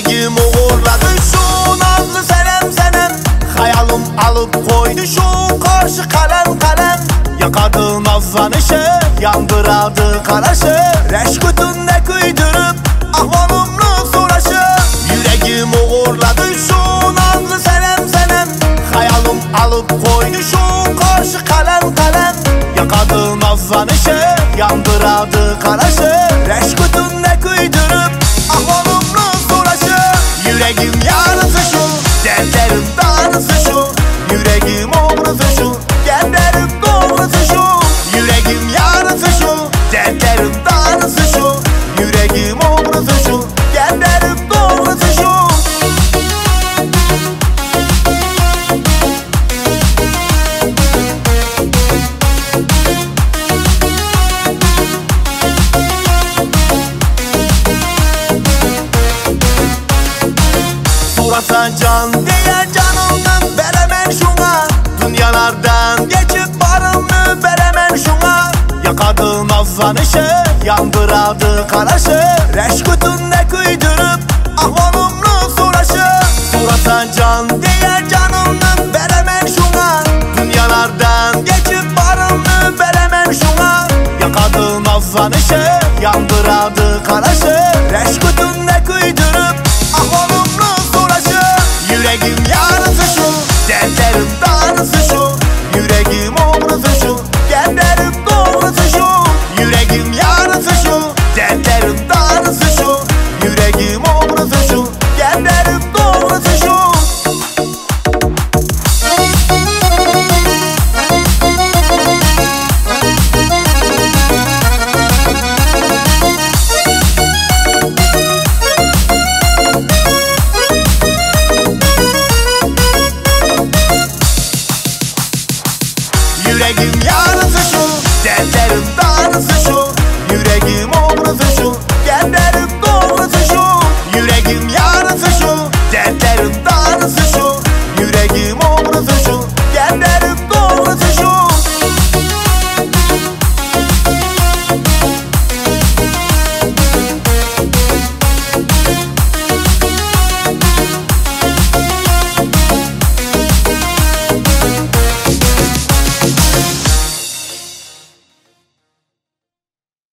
Yüreğim uğurladı şu nazlı senem senem. Hayalim alıp koydu şu karşı kalem kalem. Yakadı nazlanışı, yandırardı karaşı. Reşkütünde kıydırıp ahvalımlı soraşı. Yüreğim uğurladı şu nazlı senem senem. Hayalim alıp koydu şu karşı kalem kalem. Yakadı nazlanışı, yandırardı karaşı. Reşkütünde kıydırıp ahvalımlı soraşı. Yüreğim yarısı şu, dertlerim darısı şu. Yüreğim oğrusu şu, genlerim doğrusu şu. Yüreğim yarısı şu, dertlerim darısı şu. Yüreğim oğrusu şu, genlerim doğrusu şu. Sorarsan can diye canımdan veremem şuna. Dünyalardan geçip varımı veremem şuna. Yakadı nazlanışı, yandırardı karaşı. Reşkütünde kıydırıp ahvalımlı soraşı. Sorarsan can diye canımdan veremem şuna. Dünyalardan geçip varımı veremem şuna. Yakadı nazlanışı, yandırardı karaşı. Reşkütünde kıydırıp ahvalımlı soraşı. Yüreğim yarısı şu, dertlerim darısı şu. Yüreğim oğrusu şu, genlerim doğrusu şu. Yüreğim yarısı şu, dertlerim darısı şu. Yüreğim oğrusu şu, genlerim doğrusu şu. Yüreğim yarısı şu, dertlerim darısı şu. Yüreğim oğrusu şu, genlerim